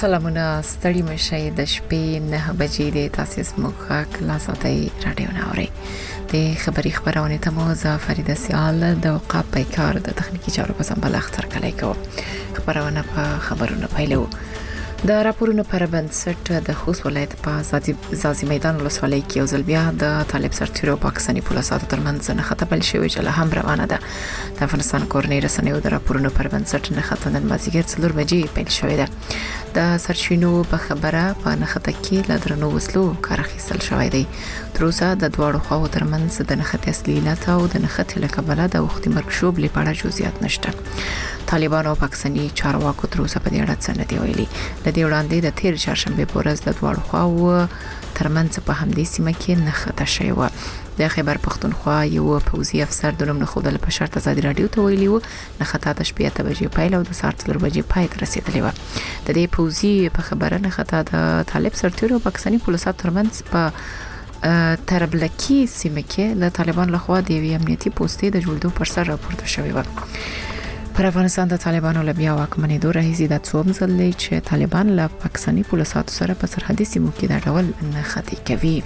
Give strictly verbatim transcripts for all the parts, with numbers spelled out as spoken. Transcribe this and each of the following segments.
سلامونه ستړي مشي د شپې نه بجې د تاسیس مخه کلاساتي رادیو ناوري د خبري خبرونه ته مو زه فریده سیال د وقاپ پیکار د تخنیکی چارو په سمبل اختر کلی کو خبرونه په خبرونه پیلو د راپورونو پر بنسټ د خوست ولایت په زازي میدان ولسوالۍ کې یو ځل بیا د طالب سرتیرو پاکستاني پولیسو ترمنځ نه خطبل شوی چې له هم روانه ده د افغانستان کورنۍ رسنیو د راپورونو پر بنسټ نه خطنن مازیګر څلور بجې پیل شوې ده د سرچینو په خبره په نخته کې له درنو وسلو کار اخیستل شوی دی تر اوسه د دواړو خواو ترمنځ د نخته اصليات او د نخته لکبله د وخت مرګ لپاره جزئیات نشته طالبان او پاکستاني چارواکو تر اوسه په دې اړه څه نه دی ویلي د دې وړاندې د تیر چهارشنبه په ورځ د دواړو خواو ترمنځ په همدې سیمه کې نخته شوی و د خیبر پختونخوا یو پوځي افسر د نوم نه خودل په شرط ازادي رادیو ته ویلي و نخته د شپې ته بجې پایله او د ساعت څلور بجې پای ته رسیدلې و د دې پوځي په خبره نخته د طالب سرتیرو پاکستاني پولیسو ترمنځ په تربلکی سیمه کې د طالبان لخوا د وی امنیتي پوسټې د جوړېدو پر سر راپورته شوی و پر افغانستان د طالبانو لبیا واکمنۍ دوه راهیسي د څوم ځل چې طالبان له پاکستاني پولیسو سره په سرحدي سیمو کې د ډول نه خطي کوي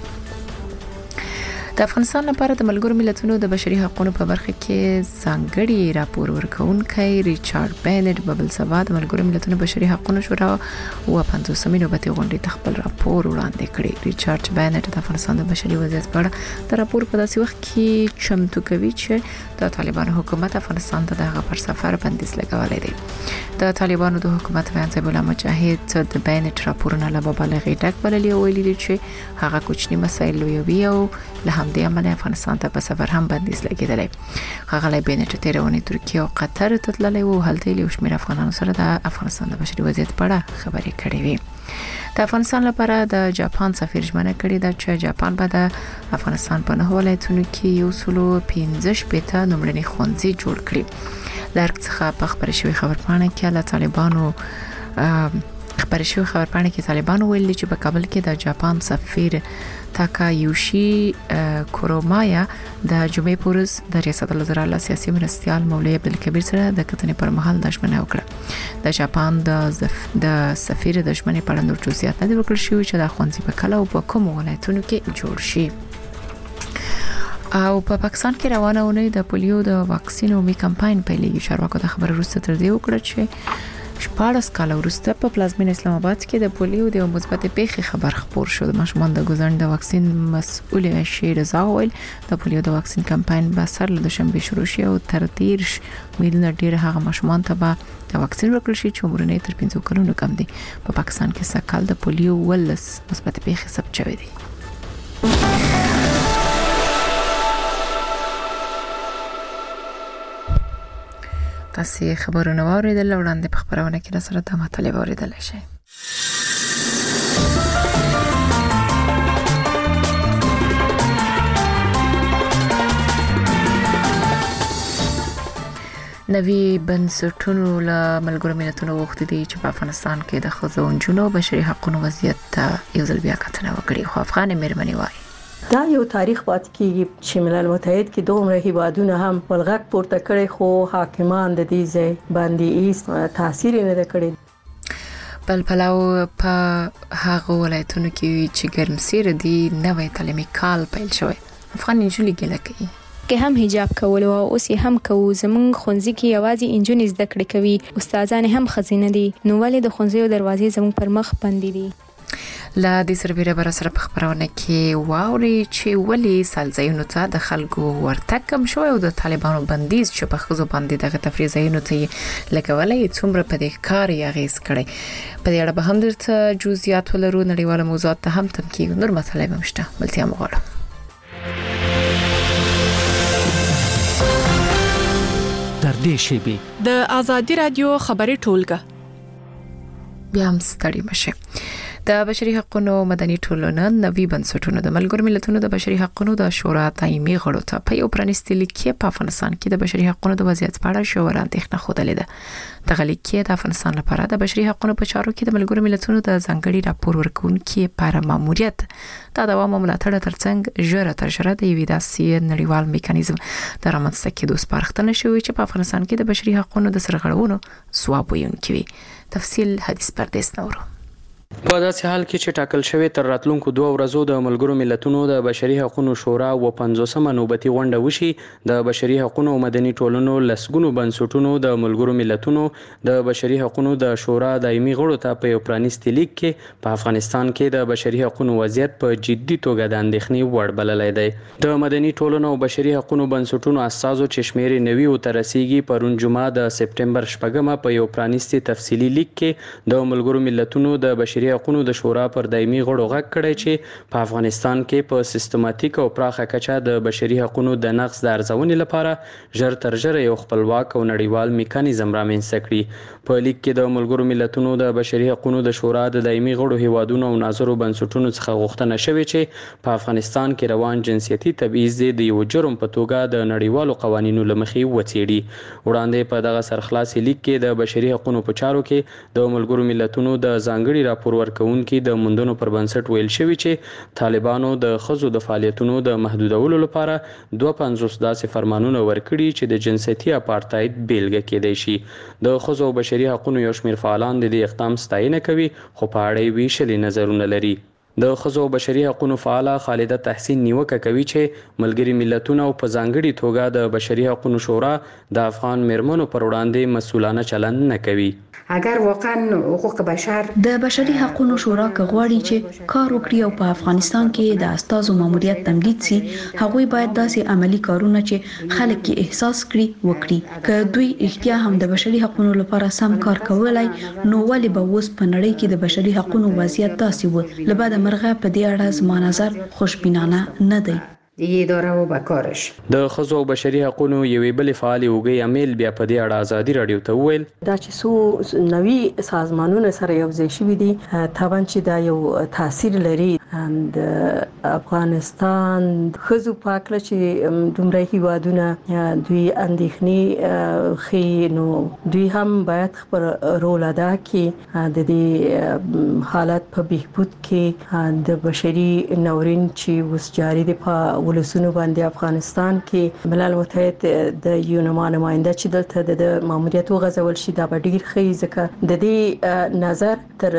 د افغانستان لپاره د ملګرو ملتونو د بشري حقوقو په برخه کې ځانګړي راپور ورکونکي ریچارډ بینټ ببل سبا د ملګرو ملتونو بشري حقوقو شورا او پنځوسمې نوبتي غونډې خپل راپور وړاندې کړی ریچارډ بینټ د افغانستان د بشري وضعیت په اړه د راپور په داسې وخت کې چمتو کوي چې د طالبانو حکومت افغانستان ته دغه پر سفر بندیز لګولې دی د طالبانو د حکومت بیان ځای بولا مجاهد د بینټ راپورونه له مبالغې ډک بللې ویلي دي چې هغه کوچني مسایل لویوي او له د عمل افغانستان ته په سفر هم بندیز لګیدلی هغه له بینټ تیرونی ترکیه او قطر ته تللی او هلته له شمیر افغانانو سره د افغانستان د بشري وضعیت په اړه خبرې کړې وي د افغانستان لپاره د جاپان سفیر ژمنه کړې ده چې جاپان به د افغانستان په نه ولایتونو کې یو سلو پنځه شپږ نمرني ښوونځي جوړ کړي لارک څخه په خبري شوی خبرپاڼه کې له طالبانو خبر شو خبرپاڼه کې طالبان ویلي چې په کابل کې د جاپان سفیر تاکایوشي کورومایا د جمعې پورز د ریاست الوزرا سیاسي مرستيال مولوی عبدالکبیر سره د کتنې پر مهال د ژمنه وکړه د جاپان د د سفیر د ژمنې په اړه نور جزئیات نه ورکړل شوی چې د ښوونځي په کله او په کوم ولایتونو کې جوړ شي او په پاکستان کې روانه ونې د پولیو د واکسین او می کمپاین پیلېږي چارواکو د خبر وروسته تر دې وکړه چې شپږ کال وروسته په پلازمین اسلام آباد کې د پولیو د مثبت پیښې خبر خبر شو د ماشومان د ګزن د واکسین مسؤل شي رضا ویل د پولیو د واکسین کمپاین به سر له شنبه شروع شي او تر دیرش میلیونه ډیر هغه ماشومان ته به د واکسین ورکړل شي چې عمرونه تر پنځه کلونو کم دي په پاکستان کې سکهال د پولیو ولس مثبت پیښې ثبت شوې دي تاسو خبرونه واوریدل وړاندې په خبرونه کې سره د مطلب اوریدل شي نوی بنسټونو له ملګرو ملتونو وغوښتي دي چې په افغانستان کې د ښځو او نجونو بشري حقوقو وضعیت ته یو ځل بیا کتنه وکړي خو افغان مېرمنې وايي دا یو تاریخ پات کیږي چې ملل متحد کې دومره هیوادونه هم ولغک پورته کړي خو حاکمان د دې ځای باندې هیڅ تاثیر نه کړی بل پلاو په هغه ولایتونو کې چې ګرمسیر دي نوې تعلیمي کال پیل شوی افغان نجونې ګله کوي کې هم حجاب کول او اوس یې هم کوو زمونږ خونځي کې یوازې انجونې زده کړې کوي استادان هم خزینه دي نو ولې د خونځي دروازې زمونږ پر مخ بندې دي لا د سربېره بر سره په خبرونه کې واوري چې ولې سالزینو ته د خلکو ورتګ کم شوی او د طالبانو بندیز چې په خزو باندې دغه تفریح زینو ته لګولې څومره په دې کار یې غیس کړي په دې اړه به هم درته جزئیات ولرو نړیواله موضوعات ته هم تم کې نور مطالب هم شته بلتیا مغواړم در دې شی د ازادي رادیو خبري ټولګه بیا هم ستړي مشه د بشري حقوقو مدني ټولنه نوي بنسټونو د ملګرو ملتونو د بشري حقوقو د شورا دایمي غړو ته په یو پرانیستي لیک کې په افغانستان کې د بشري حقوقو د وضعیت په اړه شورا اندېښنه خوده لیده د لیک کې د افغانستان لپاره د بشري حقوقو په چارو کې د ملګرو ملتونو د ځانګړي راپور ورکونکو لپاره ماموریت د دوام ملاتړ ترڅنګ ژوره تر ژوره د یوې داسې نړیوال میکانیزم د رامنځته کېدو سپارښتنه شوې چې په افغانستان کې د بشري حقوقو د سرغړونو ځواب ویونکي وي تفصیل حدیث پردیس نورو په داسې حال کې چې ټاکل شوی تر راتلونکو دوه ورځو د ملګرو ملتونو د بشري حقوقو شورا و پنځوسمه نوبتي غونډه وشي، د بشري حقوقو او مدني ټولنو لسګونو بنسټونو د ملګرو ملتونو د بشري حقوقو د شورا دایمي غړو ته په یو پرانیستي لیک کې په افغانستان کې د بشري حقوقو وضعیت په جدي توګه د اندېښنې وړ بللی دی. د مدني ټولنو او بشري حقوقو بنسټونو اساسو چې شمیرې نوي او ترسیږي پرون جمعه د سپټمبر شپږمه په یو پرانیستي تفصیلي لیک کې د ملګرو ملتونو د بشري حقوقو د شورا پر دایمي غړو غږ کړی چې په افغانستان کې په سیستماتیک او پراخه کچه د بشري حقوقو د نقض د ارزونې لپاره ژر تر ژره یو خپلواک او نړیوال میکانیزم رامنځته کړي. په لیک کې د ملګرو ملتونو د بشري حقوقو د شورا د دایمي غړو هیوادونو او ناظرو بنسټونو څخه غوښتنه شوې چې په افغانستان کې روان جنسیتي تبعیض د یو جرم په توګه د نړیوالو قوانینو له مخې وڅېړي. وړاندې په دغه سرخلاصي لیک کې د بشري حقوقو په چارو کې د ملګرو ملتونو د ځانګړي راپور ورکوونکي د موندنو پر بنسټ ویل شوی چې طالبانو د ښځو د فعالیتونو د محدودولو لپاره دوه پنځوس داسې فرمانونه ورکړي چې د جنسیتي اپارټاید بیلګه کېدای شي. د ښځو او بشري حقوقو یو شمېر فعالان د دې اقدام ستاینه کوي، خو په اړه یې ویشلي نظرونه لري. د ښځو او بشري حقوقو فعاله خالده تحسین نیوکه کوي چې ملګري ملتونه او په ځانګړي توګه د بشري حقوقو شورا د افغان میرمنو پر وړاندې مسؤلانه چلند نه کوي. اگر واقعا حقوق بشر د بشري حقوقو شورا کغواړي چې کار وکړي او په افغانستان کې د استازو ماموریت تمدید سي، هغوی باید داسې عملی کارونه چې خلک یې احساس کړي وکړي. که دوی احتیا هم د بشري حقوقو لپاره سم کار کولای، نو ولې به اوس په نړۍ کې د بشري حقوقو وضعیت داسې و؟ لبعد مرغه په دې اړه زما نظر خوشبینانه نه دی. دیگه داره و بکارش د ښځو او بشري حقوقو یوې بلې فعالې اوږې امیل بیا په دې اړه ازادي راډیو ته وویل دا چې څو نوي سازمانونه سره یو ځای شوي دي، طبعا چې دا یو تاثیر لري د افغانستان ښځو په هکله چې دومره هیوادونه دوی اندېښنې ښیي، نو دوی هم باید خپل رول ادا کړي د دې حالت په بهبود کې. د بشري ناورین چې اوس جاري دی په ولسونو باندې افغانستان کې، ملل متحد د یو نماینده چې دلته د ماموریت وغځول شي دا به ډیر ښه، ځکه د دې نظر تر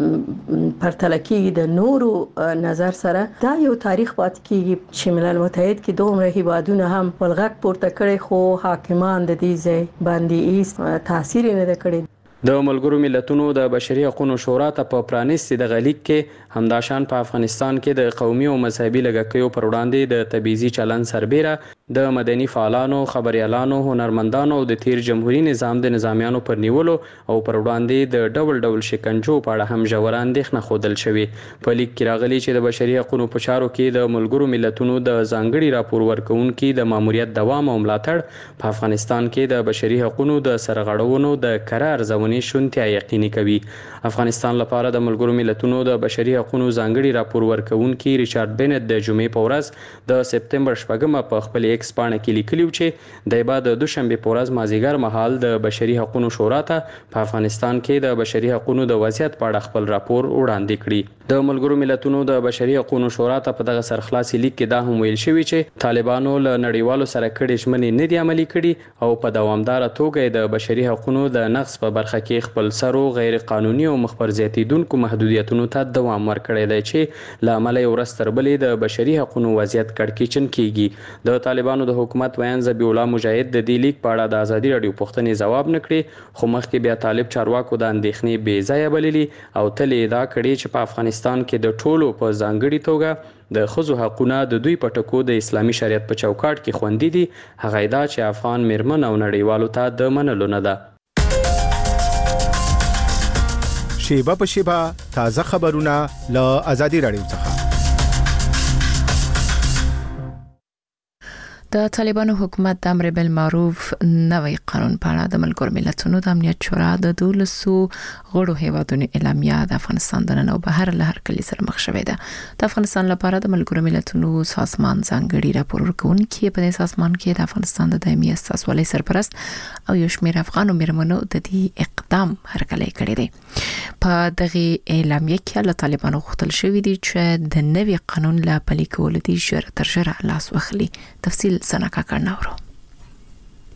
پرتله کې د نورو نظر سره دا یو تاریخ پاتې کیږي چې ملل متحد کې دومره هیوادونه هم ولغک پورته کړي، خو حاکمان د دې ځای باندې هیڅ تاثیر نه کړی. د ملګرو ملتونو د بشري حقوقو شورا ته په پرانیستي د غلیک کې همداشان په افغانستان کې د قومي او مذهبي لږکیو پر وړاندې د تبعیضي چلند سربیره د مدني فعالانو، خبريالانو، هنرمندانو او د تیر جمهوریت نظام د نظامیانو پر نیولو او پر وړاندې د ډول ډول شکنجو په اړه هم ژور اندېښنه ښودل شوې. په لیک کې راغلي چې د بشري حقوقو په چارو کې د ملګرو ملتونو د ځانګړي راپور ورکوونکي د ماموریت دوام او ملاتړ په افغانستان کې د بشري حقوقو د سرغړونو د کره ارزونې شونتیا یقیني کوي. افغانستان لپاره د ملګرو ملتونو د بشري حقوقو ځانګړي راپور ورکوونکي ریچارډ بینټ د جمعې په ورځ د سپټمبر شپږمه په خپل ایکس باندې کې لیکلی چې د بعد د دوشنبه په ورځ مازیګر مهال د بشري حقوقو شورا ته په افغانستان کې د بشري حقوقو د وضعیت په اړه خپل راپور وړاندې کړی. د ملګرو ملتونو د بشري حقوقو شورا ته په دغه سرخلاصي لیک کې دا هم ویل شوی چې طالبانو له نړیوالو سره کړي ژمنې نه دي عملي کړي او په دوامدار توګه د بشري حقوقو د نقض په برخه کې خپل سرو غیر قانوني او مخبر زیاتیدونکو محدودیتونو ته دوام ورکړی دی چې له امله یو ورځ تر بلې د بشري حقوقو وضعیت کړکېچن کیږي. د طالبانو د حکومت ویان ذبیح الله مجاهد د دې لیک په اړه د ازادي راډیو پوښتنې ځواب نه کړي، خو مخکې بیا طالب چارواکو د اندېښنې بې ځایه بللي او تل یې ادعا کړې چې په افغانستان کې د ټولو په ځانګړي توګه د ښځو حقونه د دوی په ټکو د اسلامي شریعت په چوکاټ کې خوندي دي. هغه ادعا چې افغان میرمن او نړیوالو ته د منلو نه ده. شیبه په شیبه تازه خبرونه له ازادي راډیو څخه. د طالبانو حکومت د امر بالمعروف نوی قانون په اړه د ملګرو ملتونو د امنیت شورا د دولسو غړو هیوادونو اعلامیه د افغانستان د نن او بهر له هرکلي سره مخ شوې ده. د افغانستان لپاره د ملګرو ملتونو سازمان ځانګړي راپور ورکوونکي په دې سازمان کې د افغانستان د دایمي استازولۍ سرپرست او یو شمېر افغان میرمنو د دې اقدام هرکلی کړی دی. په دغه اعلامیه کې له طالبانو غوښتل شوی دی چې د نوي قانون له پلي کولو دي ژر تر ژره لاس واخلي. تفصیل سنکا کرناورو.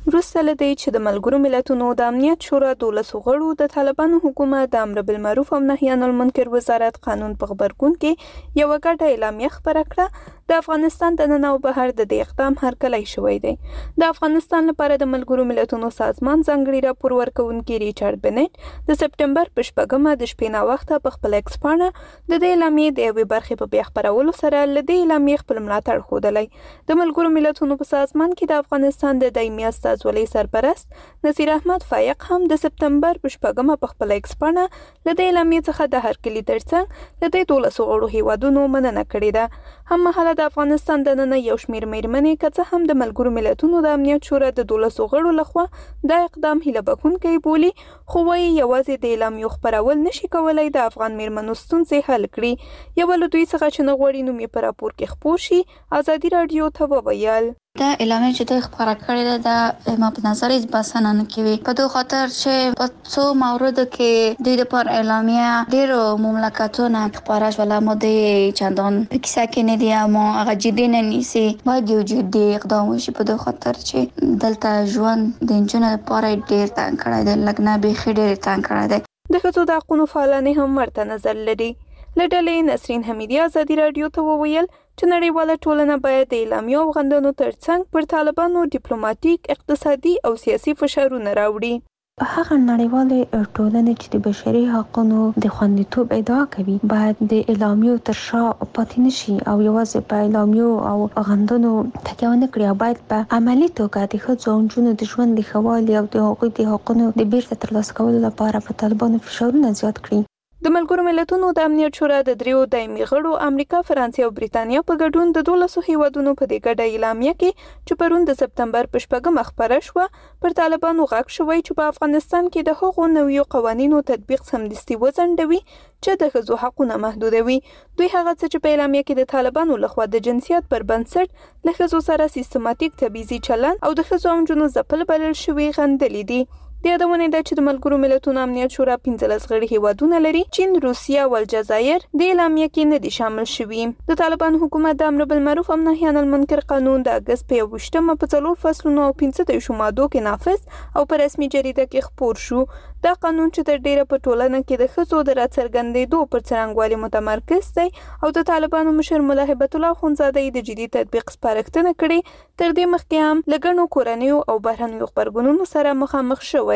وروسته لدی چې د ملګرو ملتونو د امنیت شورا دولسو غړو د طالبانو حکومت د امر بالمعروف او نهي عن المنکر وزارت قانون په خبرګون کې یو غټه اعلامیه خبره کړه د افغانستان د نن او بهر د دې اقدام هرکلی شوی دی. د افغانستان لپاره د ملګرو ملتونو سازمان ځانګړي راپور ورکوونکي ریچارډ بنټ د سپټمبر په شپږمه د شپې نا وخته په خپل ایکس پاڼه د دې اعلامیې د یوې برخې په بیا خپرولو سره له دې اعلامیې خپل ملاتړ ښودلی. د ملګرو ملتونو په سازمان کې د افغانستان د دایمي استازولۍ سرپرست نصیر احمد فایق هم د سپټمبر په شپږمه په خپل ایکس پاڼه له دې اعلامیې څخه د هرکلي ترڅنګ له دې دولسو غړو هیوادونو مننه کړې ده. هممهاله د افغانستان د نن یو شمېر میرمنې که څه هم د ملګرو ملتونو د امنیت شورا د دولسو غړو لخوا دا اقدام هیله بښونکی بولي، خو وايي یوازې د اعلامیو خپرول نشي کولای د افغان میرمنو ستونزې حل کړي. یوه له دوی څخه چې نه غواړي نوم یې په راپور کې خپور شي، ازادي راډیو ته وویل دا اعلامیه چې دوی خبره کړې ده د ما په نظر هیڅ بسنه نه کوي، په دوی خاطر چې په څو موارد کې دوی د پر اعلامیه ډېرو مملکتونو خبره شول، اما د چندان کیسه کې نه دی، اما هغه جدي نه نیسي. باید یو جدي اقدام وشي په دوی خاطر چې دلته ژوند د انجونو لپاره ډېر تنګ کړی دی، لږ نه بیخي ډېر تنګ کړی دی. د ښځو د حقونو فعالانې هم ورته نظر لري. له ډلې نسرین حمیدي ازادي راډیو ته وویل چې نړیواله ټولنه باید د اعلامیو او غندنو ترڅنګ پر طالبانو ډیپلوماټیک، اقتصادي او سیاسي فشارونه راوړي. هغه نړیواله ټولنه چې د بشري حقوقو د خوندیتوب ادعا کوي باید د اعلامیو تر شا پاتې نشي او یوازې په اعلامیو او غندنو تکیه ونه کړي، او باید په عملي توګه د ښځو او نجونو د ژوند د ښه والي او د هغوی د حقوقو د بیرته ترلاسه کولو لپاره په طالبانو فشارونه زیات کړي. د ملګرو ملتونو د امنیت شورا د دریو دایمي غړو امریکا، فرانسې او بریتانیا په ګډون د دولسو هیوادونو په دې ګډه اعلامیه کې چې پرون د سپټمبر په شپږمه خپره شوه پر طالبانو غږ شوی چې په افغانستان کې د هغو نویو قوانینو تطبیق سمدستي وځنډوي چې د ښځو حقونه محدودوي. دوی هغه څه چې په اعلامیه کې د طالبانو لخوا د جنسیت پر بنسټ له ښځو سره سیستماتیک تبعیضي چلند او د ښځو او نجونو ځپل بلل شوي غندلي دي. د یادونې ده چې د ملګرو ملتونو امنیت شورا پنځلس غړي هیوادونه لري. چین، روسیه او الجزایر د اعلامیه کې نه دي شامل شوي. د طالبان حکومت د امر بالمعروف او نهي عن المنکر قانون د اګست په یوویشتمه په څلور فصلونو او پنځه دېرشو مادو کې نافذ او په رسمي جریده کې خپور شو. دا قانون چې تر ډیره په ټولنه کې د ښځو د راڅرګندېدو پر څرنګوالي متمرکز دی او د طالبانو مشر ملا هیبت الله اخوندزاده د جدي تطبیق سپارښتنه کړې. تر دې مخکې هم له ګڼو کورنیو او بهرنیو غبرګونونو سره مخامخ شوی.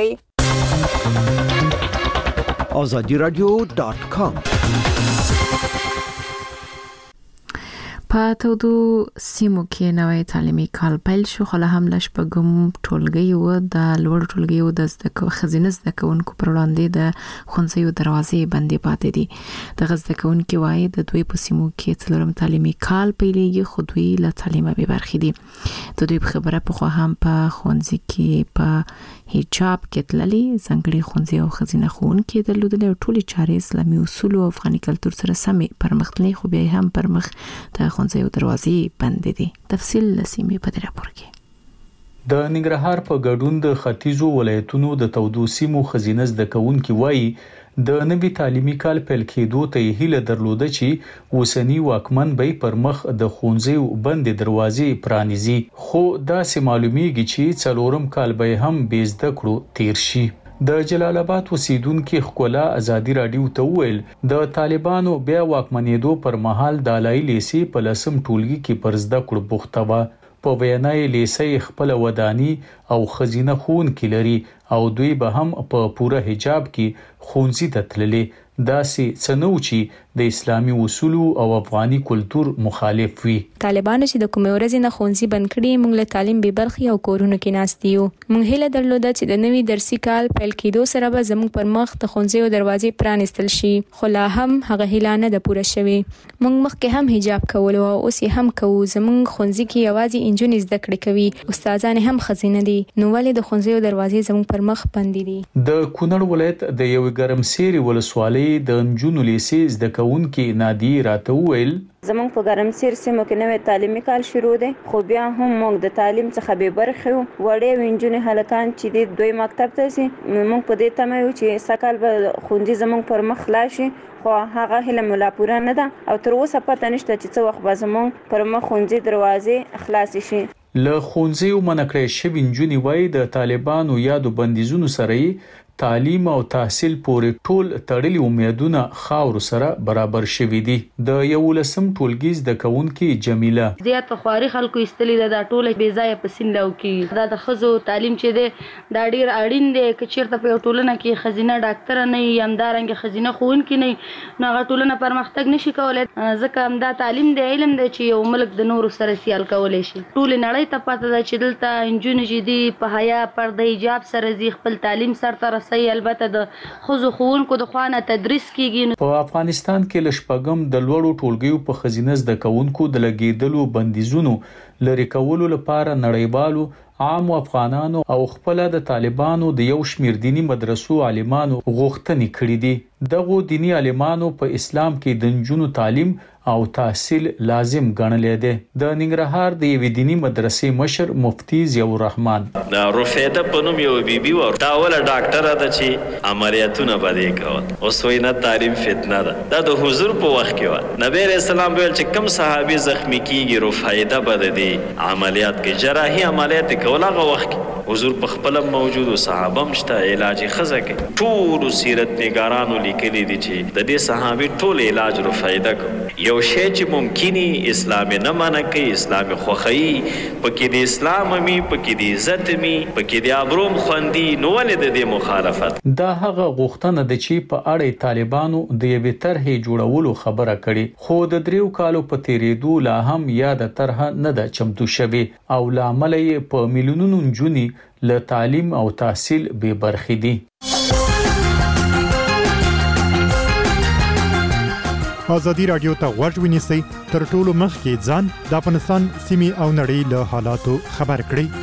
آزادی رادیو دات کام. په تودو سیمو کې نوې تعلیمي کال پیل شو، خو له هم لشپږم ټولګي و د لوړ ټولګي و د زده کوونکو خزینه زده کوونکو پر وړاندې د ښوونځیو دروازې بندې پاتې دي. د زده کوونکو وايي د دوی په سیمو کې څلورم تعلیمي کال پیلېږي، خو دوی له تعلیمه بې برخې دي. د دوی په خبره په خو هم په ښوونځي کې په حجاب کې تللي ځانګړي ښوونځي او خزینه ښوونکي درلودل او ټولې چارې اسلامي اصول او افغاني کلتور سره سمې پرمختللي، خو بیا هم پر مخ د ښوونځیو دروازې بندې دي. تفصیل لسیمې په دې راپور کې. د ننګرهار په ګډون د ختیځو ولایتونو د تودو سیمو خزینه زده کوونکي وایي د نوي تعلیمي کال پیل کېدو ته هیله درلوده چې اوسنی واکمن به پر مخ د ښوونځیو بندې دروازې پرانیزي، خو داسې معلومیږي چې څلورم کال به هم بې زده کړو تیر شي. د جلال آباد اوسیدونکو ښکلا ازادي راډیو ته وویل د طالبانو بیا واکمنېدو پر مهال د لای لیسي په لسم ټولګي کې پر زده کړو بوخته و. په وینای لیسي خپل ودانی او خزینه ښوونکي لري او دوی به هم په پوره حجاب کې ښوونځي ته تللي. داسې څه نه و چې د اسلامي اصول او افغاني کلتور مخالف وي. طالبانو چې د کومې ورځې نه ښوونځي بند کړي، موږ له تعلیم بې برخې او کورونو کې ناست یو. موږ هیله درلوده چې د نوي درسي کال پیل کېدو سره به زموږ پر مخ د ښوونځیو دروازې پرانیستل شي، خو لا هم هغه هیله نه ده پوره شوې. موږ مخکې هم حجاب کولو او اوس یې هم کوو. زموږ ښوونځي کې یوازې انجونې زده کړې کوي، استادان هم ښځینه دي، نو ولې د ښوونځیو دروازې زموږ پر مخ بندې دي؟ د کونړ ولایت د یو ګرمسیر ولسوالۍ د نجونو لیسې زده کوونکي نادي راته وویل زمونږ په ګرمسیر سیمه کې نوې تعلیمي کال شروع دی، خو بیا هم موږ د تعلیم څخه بې برخې یو. وړې نجونې هلکان چې دي دوی مکتب ته ځي، موږ په دې تمه یو چې سږکال به ښوونځي زمونږ پر مخ خلاص شي، خو هغه هیله مو لا پوره نه ده او تر اوسه پته نشته چې څه وخت به زمونږ پر مخ ښوونځي دروازې خلاصې شي. له خونځیو منکړې شوی نجونې وایي د طالبانو یادو بندیزونو سره تعلیم او تحصیل پورې ټول تړلي امیدونه خاور سره برابر شوي دي. د یولسم ټولګیز د کونکي جمیله زیات خواري خلکو استلی د ټوله بې ځای پسین لو کې دا د خزو تعلیم چې دی دا ډیر اړین دی چې چیرته په ټولنه کې خزینه ډاکټر نه یمدارنګ خزینه خون کې نه نه ټولنه پرمختګ نشي کولای ځکه هم دا تعلیم دی علم دی چې یو ملک د نورو سره سیال کولای شي. ټول نړۍ ته پته ده چې دلته انجونې چې دی په حیا پرده حجاب سره زی خپل تعلیم سره صحیح البته د خزو خوونکو د خوانه تدریس کیږي. په افغانستان کې لشپګم د لوړو ټولګیو په خزینه زده کوونکو د لګیدلو بندیزونو لری کولو لپاره نړیوالو عام افغانانو او خپل د طالبانو د یو شمیر دینی مدرسو عالمانو غوښتنې کړې دي. دغه دینی عالمانو په اسلام کې د نجونو تعلیم او تحصیل لازم ګڼلې ده. د ننګرهار د یوې دینی مدرسې مشر مفتی ضیاء الرحمن دا رفیده په نوم یو بیبي و دا ول ډاکټر ده چې عملیاتونه بده کول اوس وینا تعلیم فتنه ده. دا د حضور په وخت کې و نبی رسول الله ویل چې کم صحابي زخمی کیږي رفیده بده دي عملیات کې جراحي عملیات کولاغه وخت حضور په خپل موجود او صحابه مشته علاج خزه کې ټول سیرت نگارانو لیکلي دي چې د دې صحابي ټول علاج رفیده کو یو شی چې ممکني اسلام نه منع کوي اسلام خوخی پکې د اسلام می پکې د عزت می پکې د ابروم خوندي نو ولې د دې مخالفت. دا هغه غوښتنه ده چې په اړه طالبانو د یوې طرحې جوړولو خبره کړي خو د دریو کالو په تیریدو لا هم یاد طرح نه ده چمتو شوی او لامل یې په میلیونونو نجونې له تعلیم او تحصیل بې برخې دي. ازادي رادیو ته غوږ ونیسئ تر ټولو مخکې ځان د افغانستان سیمې او نړۍ له حالاتو خبر کړئ.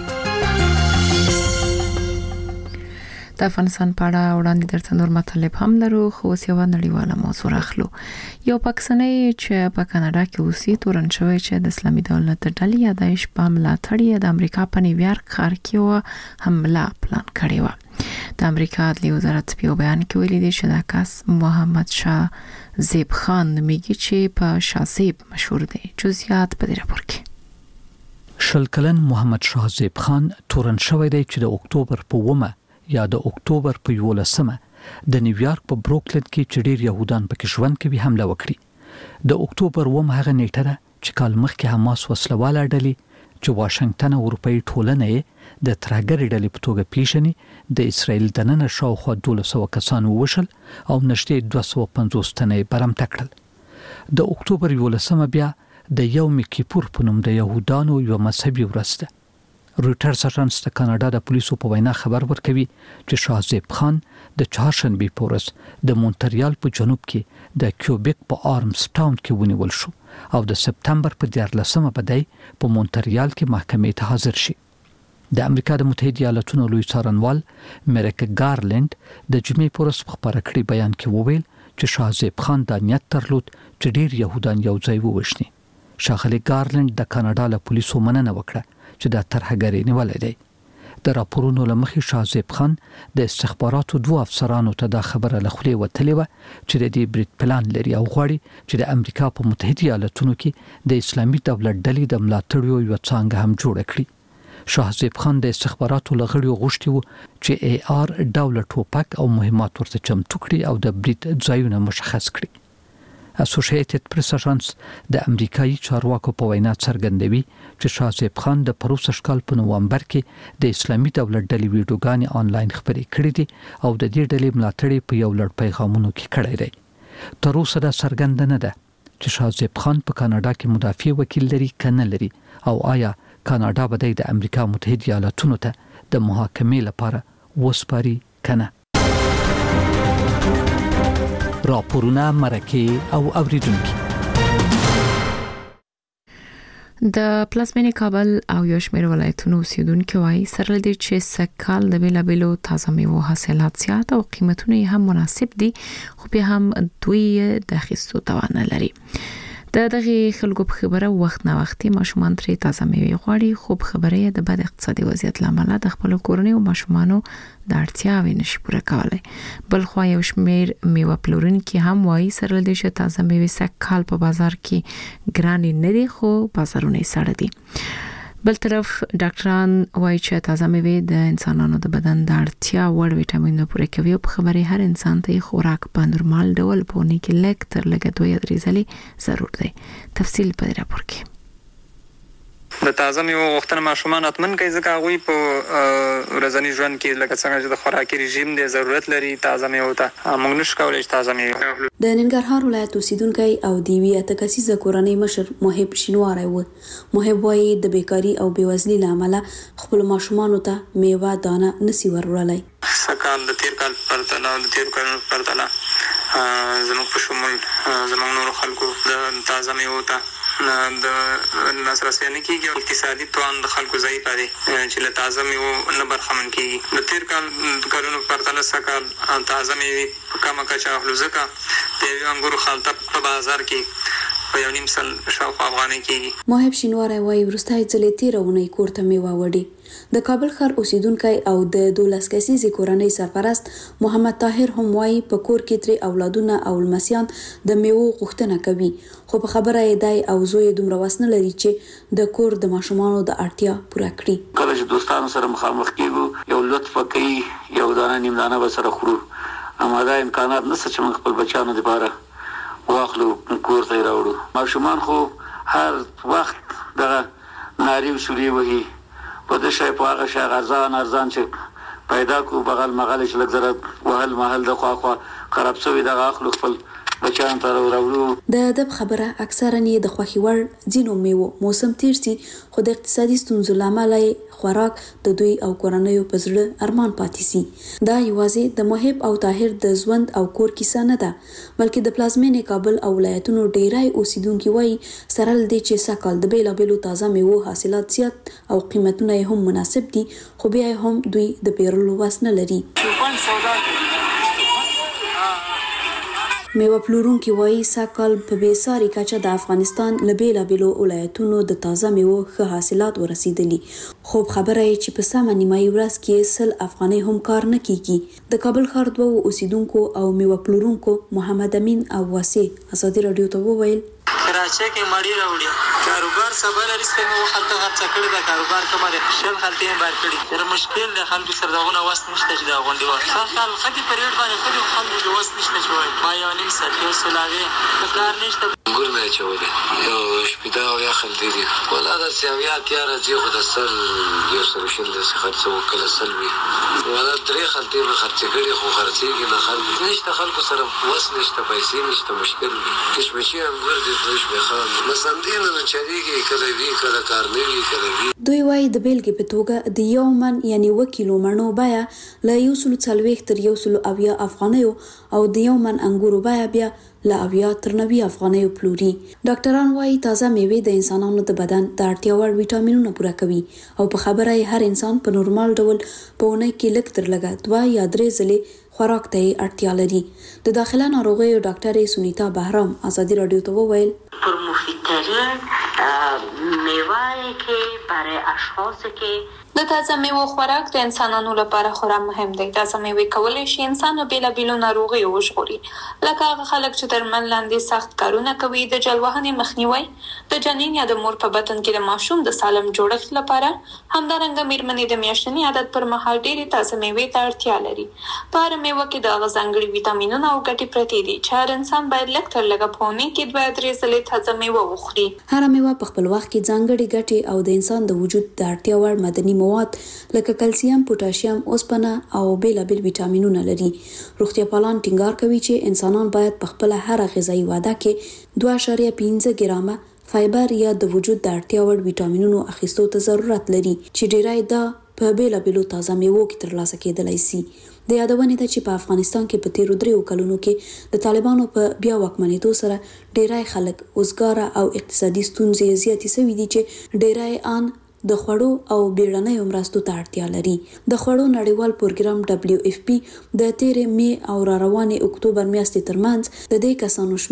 د افغانستان په اړه وړاندې درته نور مطلب هم لرو خو اوس یو نړیواله موضوع راخلو. یو پاکستانی چې په کاناډا کې اوسي تورن شوی چې د اسلامي دولت ډلې یا داعش په ملاتړ د امریکا په نیویارک ښار کې حمله پلان کړې و. د امریکا عدلي وزارت په بیان کې ویلي دی چې دا کس محمد شاه زیب خان نومیږي چې په شازیب مشهور دی. جزئیات په دې راپور کې. شل کلن محمد شاه زیب خان تورن شوی دی چې د اکتوبر په اوومه یا د اکتوبر په یولسمه د نیویارک په بروکلین کې چې ډیر يهودان پکې ژوند کوي حمله وکړي. د اکتوبر اوومه هغه نیټه ده چې کال مخکې حماس وسلواله ډلې چې واشنگټن او اروپאי ټولنه د ترهګر ډلې په توګه پیژني د اسرائیل د نن شاوخوا دولس سوه کسان وشل او نږدې دوه سوه پنځوس تنه برمته کړل. د اکتوبر یولسمه بیا د یوم کیپور په نوم د يهودانو یو مذهبي ورځ ده. رويټرز اژانس د کاناډا د پولیسو په وینا خبر ورکوي چې شاه خان د چهارشنبه په ورځ د مونټریال په جنوب کې د کیوبیک په آرمز ټاون کې ونیول شو او د سپتمبر په دیارلسمه بدای په مونټریال کې محکمې ته حاضر شي. د امریکا د متحده ایالاتونو لوی څارنوال مریک ګارلند د جمعې په ورځ په خبره کړي بیان کې وویل چې شاه خان د نیت درلود چې ډیر يهودان یو ځای ووښني. ښاغلي ګارلند د کاناډا له پولیسو مننه وکړه چې د ترهګرۍ نیولې دی. د راپورونو لمخې شاه خان د استخباراتو دوه افسرانو ته دا خبره لخلې وتلې و چې د دې بریټ پلان لري او غواړي چې د امریکا په متحده ایالاتونو کې د اسلامي دولت ډلې د ملاتړ یو څنګه هم جوړ کړي. شاه خان د استخباراتو لغړیو غوښتي وو چې ای آر ډول ټوپک او مهمات ورته چمتو کړي او د بریټ ځایونه مشخص کړي. اسوسییټډ پریس اژانس د امریکایي چارواکو په وینا څرګندوي چې شاه خان د پروسش کال په نوومبر کې د اسلامي دولت ډلې ویډیوګانې آنلاین خبرې کړې دي او د دې ډلې ملاتړ په یو لړ پیغامونو کې کړی دی. تر اوسه دا څرګنده نه ده چې شاه خان په کاناډا کې مدافع وکیل لري کنه لري او آیا کاناډا به د امریکا متحده ایالاتونو ته د محاکمې لپاره وسپاري کنه. راپورونه مرکه او اوریدونکو. د پلازمینې کابل او یو شمېر ولایتونو اوسیدونکو وايي سره لدی چې سکهال د بیلابیلو تازه میوو حاصلات زیات او قیمتونه هم مناسب دي خو به هم دوی د اخیستو توان لري. د دغه خلکو په خبره وخت نه وختي ماشومان ترې تازه میوه غواړي خو خبره د بد اقتصادي وضعیت لامل د خپل کورنۍ او ماشومانو د اړتیاوې نشي پوره کولای. بل خو یو شمېر میوه پلورونکي هم وایي سره لدی چې تازه میوه سکهال په بازار کې ګران نه دي خو بازارونه سړه دي. بل طرف ډاکټران وایي چې تازه میوې د انسانانو د بدن د اړتیا وړ وټامینونه پوره کوي او په خبره هر انسان ته خوراک په نورمال ډول په نه کې لږ تر لږه دوه درې ځلې ضرور دی. تفصیل په راپور کې. د تازه میوو غوښتنه ماشومان اتمن کوي ځکه هغوی په ورځني ژوند کې لکه څنګه چې د خوراکي رژیم دی ضرورت لري تازه میوو ته. موږ نشو کولی چې تازه میوې د ننګرهار ولایت اوسیدونکی او د یوې اته کسیزه کورنۍ مشر محب شینواری و. محب وایي د بیکاري او بېوزلۍ له امله خپل ماشومانو ته میوه دانه نسی ورولای. سکال د تیر کال پرتله او د تیر کال پرتله زموږ په شمول زموږ نورو خلکو د تازه میوو ته د لاسرسی نه کېږي او اقتصادي توان د خلکو ضعیفه دی چې له تازه میوو نه برخمن کېږي. د تیر کال کلونو پرتله سږ کال تازه میوې په کمه کچه اخلو ځکه د یوې انګورو خلطه په بازار کې په یو نیم سل شاوخوا افغانۍ کېږي. محب شینواری وایي وروستی ځلې تېره اونۍ کور ته میوه وړې. د کابل ښار اوسیدونکی او د دولس کسیزې کورنۍ سرپرست محمد طاهر هم وایي په کور کې ترې اولادونه او لمسیان د میوو غوښتنه کوي خو په خبره یې دی او زوی دومره وس نه لري چې د کور د ماشومانو د اړتیا پوره کړي. کله چې دوستانو سره مخامخ کېږو یو لطف کوي یو دانه نیم دانه به سره خورو اما دا امکانات نشته چې موږ خپل بچیانو دپاره واخلو کور ته یې راوړو. ماشومان خو هر وخت دغه نارې او شورې وهي په د شی په هغه شی ارزان ارزان چې پیدا کو بغل مغل چې لږ زره وهل محل د خوا خوا خراب شوي دغه اخلو خپل بچیانو ته راوړو. د ادب خبره اکثرا یې د خوښې وړ ځینو میوو موسم تیر سي خو د اقتصادي ستونزو له امله خوراک د دوی او کورنیو په زړه ارمان پاتې سي. دا یوازې د محب او طاهر د ژوند او کور کیسه نه ده بلکې د پلازمینې کابل او ولایتونو ډیری اوسیدونکي وایي سره له دې چې سږ کال د بیلابیلو تازه میوو حاصلات زیات او قیمتونه یې هم مناسب دي خو بیا هم دوی د پیرلو وس نه لري. میوه پلورونکي وایي سږ کال په بېساري کچه د افغانستان له بیلابیلو ولایتونو د تازه میوو ښه حاصلات ورسېدلي خو خبره یې چې په سمه نیمایي ورځ کې سل افغانۍ هم کار نه کیږي. د کابل ښار دوو اوسیدونکو او میوه پلورونکو محمد امین او واسع ازادي راډیو ته وویل کراچۍ کې مړی راوړي کاروبار سبا لري ستنه خلک خرڅ کړي دا کاروبار کومه شل خلک یې بار کړي تر مشکل د خلکو سره دغه واس نشته چې دا غونډي وای خل خدي پریډ باندې خدي خلکو د واس نشته چې وای ما یو نیم ساعت یو سلاوي کار نشته ګور نه چولې یو شپدا او یا خل دي ولا د سیاویا تیار دی خو د سر یو سره شل د خرڅ وکړه سلوي ولا درې خلک یې خرڅ کړي خو خرڅيږي نه خلک نشته خلکو سره واس نشته پیسې نشته مشکل کشمشي انګور دي دوی وایي د بیلګې په توګه د یو من یعنی و کیلو مڼو بیه له یو سلو څلوېښت تر یو سلو اویا افغانیو او د یو من انګورو بیه بیا له اویا تر نوي افغانیو پلوري. ډاکټران وایي تازه میوې د انسانانو د بدن د اړتیا وړ ویټامینونه پوره کوي او په خبره یې هر انسان په نورمال ډول په اونۍ کې لږ تر لږه دوه یا درې ځلې خوراک ته اړتیا لري. د داخله ناروغیو ډاکټر سنیتا بهرام ازادي راډیو ته وویل پر مفیدترین میوه که برای اشخاص که د تازه میوو خوراک د انسانانو لپاره خورا مهم دی. تازه میوې کولی شي انسان له بیلابیلو ناروغیو وژغوري لکه هغه خلک چې درمل لاندې سخت کارونه کوي د جلوهنې مخنیوی د جنین یا د مور په بطن کې د ماشوم د سالم جوړښت لپاره همدارنګه میرمنې د میاشتني عادت پر مهال ډېرې تازه میوې ته اړتیا لري. په هره میوه کې د هغه ځانګړي ویټامینونه او ګټې پرتې دي چې هر انسان باید لږ تر لږه په اونۍ کې دوه درې ځلې تازه میوه وخوري. هره میوه په خپل وخت کې ځانګړي ګټې او د انسان د وجود د اړتیا وړ معدني مواد لکه کلسیم، پوتاشیم، اوسپنه او بیلابیل ویټامینونه لري. روغتیا پالان ټینګار کوي چې انسانان باید په خپل هر غذایي وعده کې دوه اعشاریه پنځه ګرامه فایبر یا د وجود د اړتیا وړ ویټامینونو اخیستو ته ضرورت لري چې ډیری دا په بیلابیلو تازه میوو کې ترلاسه کېدلی سي. د یادونې ده چې په افغانستان کې په تیرو دریو کلونو کې د طالبانو په بیا واکمنېدو سره ډیری خلک وزګاره او اقتصادي ستونزې زیاتې شوي دي چې ډیری ان د خوړو او بیړنیو مرستو ته اړتیا لري. د خوړو نړیوال پروګرام دبلیو اف پی د تیرې می او را روانې اکتوبر میاشتې ترمنځ د دې کسانو شمیر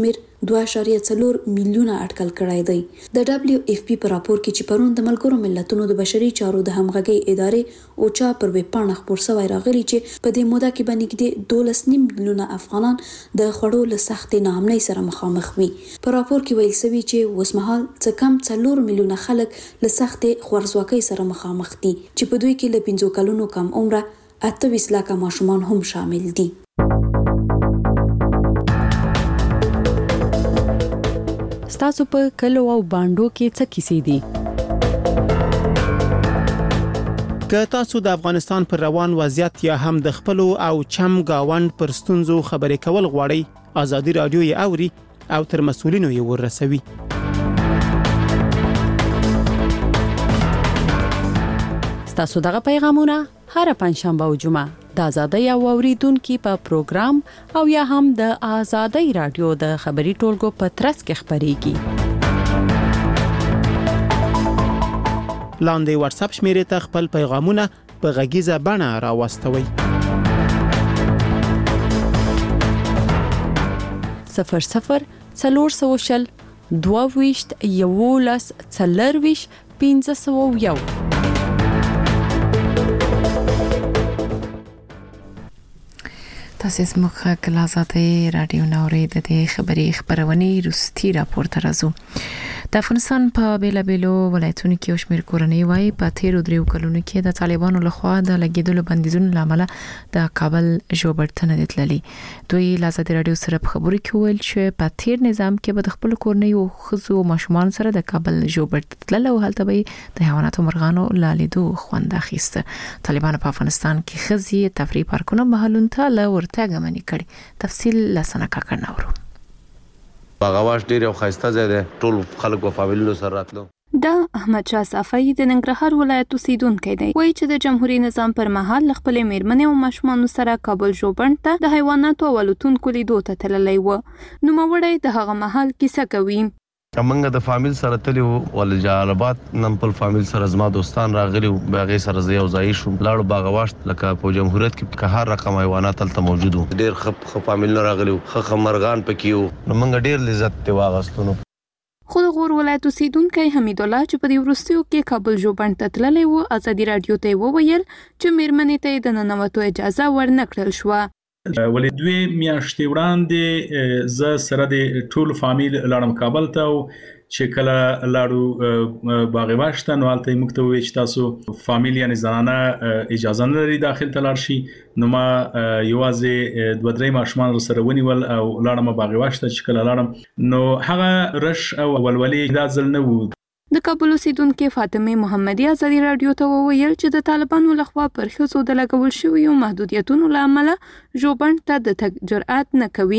دوه اعشاریه څلور میلیونه اټکل کړی دی. د دبليو اف پی په راپور کې چې پرون د ملګرو ملتونو د بشري چارو د همغږي ادارې اوچا پر ویب پاڼه خبر شوی راغلی چې په دې موده کې باندې د دولس نیم میلیونه افغانان د خوړو له سختې ناامنۍ سره مخامخ وي. په راپور کې ویل شوی چې اوسمهال څه کم څلور میلیونه خلک له سختې خوارځواکۍ سره مخامخ دي چې په دوی کې له پنځو کلونو کم عمره اته ویشت لکه ماشومان هم شامل دي. ستاسو په کلو او باندو کې څه کیسې دي؟ که تاسو د افغانستان پر روان وضعیت یا هم د خپلو او چم گاوند پر ستونزو خبرې کول غواړئ، ازادي رادیو یې اوري او تر مسؤلینو یې ورسوي. ستاسو دغه پیغامونه هر پنځشنبه او جمعه د آزادۍ او اوریدونکو په پروګرام او یا هم د آزادۍ رادیو د خبري ټولګو په ترڅ کې خبريږي. لاندې واتس اپ شمیرې ته خپل پیغامونه په غږیزه بڼه راوستوئ. صفر صفر څلور سوه شل دوه ویشت یولس څلرویشت پنځه سوه یو. تاسو زموږ غږ له آزادۍ رادیو نوري د دې خبري خبرونې روستي راپور ته راځو. د افغانستان په بیلابیلو ولایتونو کې شمیر کورنۍ وای په تیرو دریو کلونو کې د طالبانو لخوا د لګیدلو بندیزونو لامل د کابل ژوبړتنه دتللي. دوی له آزادۍ رادیو سره په خبرو کې ویل چې په تیر نظام کې به د خپل کورنۍ او خزو ماشومان سره د کابل ژوبړتل او هلته به د حیواناتو مرغانو لالیدو خوند اخیسته. طالبانو په افغانستان کې خزي تفریح پارکونه محلون ته ل ورتګ منی کړي. تفصیل لسنه کا کړناورو. باغواش ډیر یو خاصه ځای دی، ټول خلک او فامیلونو سره راتلو. دا احمد شاه صافی د ننګرهار ولایت اوسیدونکی دی. وایي چې د جمهوریت نظام پر مهال خپل میرمنې او ماشومان سره کابل ژوبڼ ته د حیواناتو او الوتونکو لیدو ته تللی و. نو موړی د هغه مهال کیسه کوي. موږ د فامیل سره تلو ول جالبات نن په فامیل سره زما دوستان راغلي او باغې سره زه یو ځای شوم. لاړو باغواش لکه په جمهوریت کې که هر رقم حیوانات تل موجود وو. ډیر خپ فامیل راغلي خو مرغان پکې وو. نو موږ ډیر لذت ته واغستونو. خود غور ولایت اوسیدونکی حمید الله چې په دې وروستیو کې کابل ژوبڼ ته تللی و، ازادي رادیو ته وویل چې میرمنې ته د ننوتو اجازه ورنکړل شوه. ولې دوی میاشتې وړاندې ز سره د ټول فامیل لاړم کابل ته چې کله لاړو باغ واشته نو حالت موږ ته وی چې تاسو فامیل یعنی زنانه اجازه نه لري داخل ته لاړ شي. نو ما یوازې دوه درې ماشومان سره ونیول او لاړم باغ واشته. چې کله لاړم نو هغه رش او ولولې دا ځل نه وو. د کابل اوسیدونکو فاطمه محمدي ازادي رادیو ته وویل چې د طالبانو لخوا پر ښځو د لګول شویو محدودیتونو لامل ژوبڼ ته د تګ جرأت نه کوي.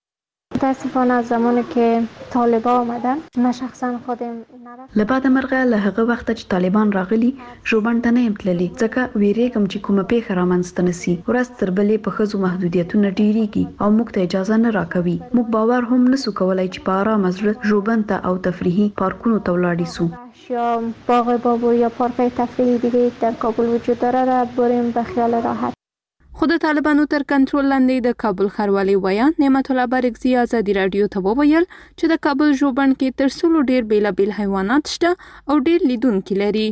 متاسفانه زمانی که طالبا آمدن من شخصا خودم نرفت. لبعد مرغه له هغه وخت چې طالبان راغلي ژوبڼ ته نه تللي ځکه ویریږم چې کومه پیښه رامنځته نشي. ورځ تر بلې په ښځو محدودیتونه ډیریږي او موږ ته اجازه نه راکوي. موږ باور هم نسو کولای چې په آرام زړه ژوبڼ ته او تفریحي پارکونو ته ولاړ شو. یا باغ بابو یا پارک تفریحی دیگه در کابل وجود داره را بریم به خیال راحت. خود طالبانو تر کنټرول لاندې د کابل ښاروالۍ ویان نعمت الله بارکزي ازادي رادیو ته وویل چې د کابل ژوبڼ کې تر څلو ډیر بیلابیل حیوانات شته او ډیر لیدونکي لري.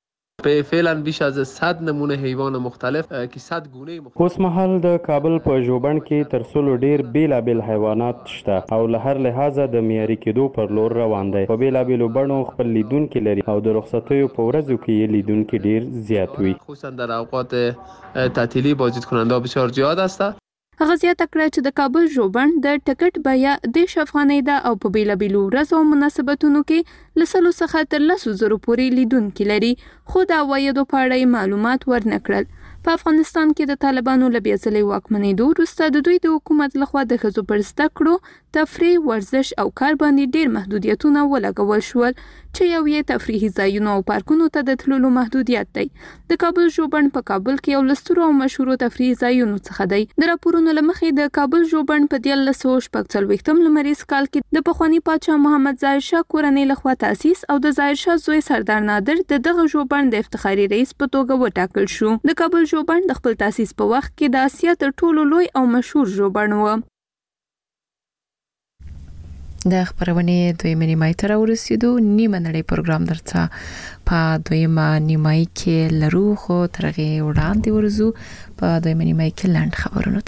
په فعلا بیش از صد نمونه حیوان مختلف که صد گونه مختلف. اوس مهال د کابل په ژوبڼ کې تر څلو ډیر بیلابیل حیوانات شته او له هر لحاظه د معیاري کېدو پر لور روان دی. په بیلابیلو بڼو خپل لیدونکي لري او د رخصتیو په ورځو کې یې لیدونکي ډیر زیات وي. خصوصا در اوقات تعطیلی بازدید کننده بسیار زیاد است. هغه زیاته کړه چې د کابل ژوبڼ د ټکټ بیه د افغانۍ ده او په بیلابیلو ورځو او مناسبتونو کې لسلو څخه تر لسو زرو پورې لیدونکي لري. خو د عوایدو په اړه معلومات ورنکړل. په افغانستان کې د طالبانو له بیا ځلې واکمنېدو وروسته د دوی د حکومت لخوا د ښځو پر زده کړو، تفریح، ورزش او کار باندې ډیر محدودیتونه ولګول شول چې یو یې تفریحي ځایونو او پارکونو ته د تللو محدودیت دی. د کابل ژوبڼ په کابل کې یو له سترو او مشهورو تفریحي ځایونو څخه دی. د راپورونو له مخې د کابل ژوبڼ په دیارلس سوه شپږ څلوېښتم لمریز کال کې د پخواني پاچا محمد ظاهر شاه کورنۍ لخوا تاسیس او د ظاهر شاه زوی سردار نادر د دغه ژوبڼ د افتخاري رئیس په توګه وټاکل شو. د کابل ژوبڼ د خپل تاسیس په وخت کې د اسیا تر ټولو لوی او مشهور ژوبڼ و. د خبرونه دویمه نیمه تر ورسېدو نیمه نړۍ پروګرام درڅه په دویمه نیمه کې لرو خو ترغه وړاندې ورزو په دویمه نیمه کې لاند خبرونه